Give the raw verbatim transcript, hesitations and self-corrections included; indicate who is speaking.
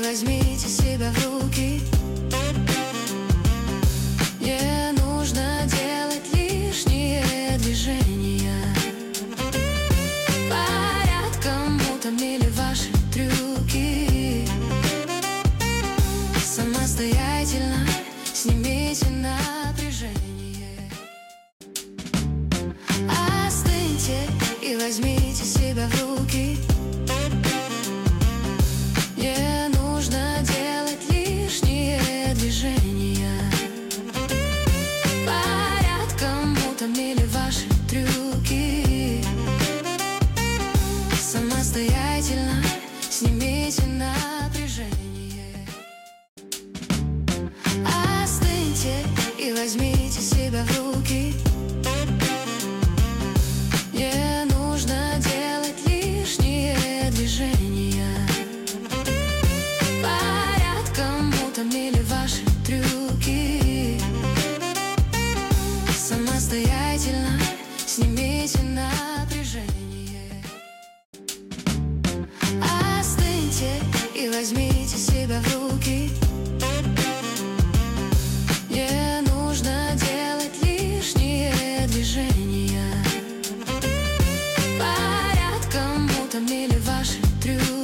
Speaker 1: возьмите себя в руки. Не нужно делать лишние движения. Порядком утомили ваши трюки. Самостоятельно снимите напряжение. Остыньте и возьмите себя в руки. Не нужно делать лишние движения. Порядком утомили ваши трюки. Самостоятельно снимите напряжение. Остыньте и возьмите себя в руки. Не нужно делать лишние движения. Порядком утомили ваши трюки. Самостоятельно снимите напряжение. Остыньте и возьмите себя в руки. Не нужно делать лишние движения. Порядком утомили ваши трюки.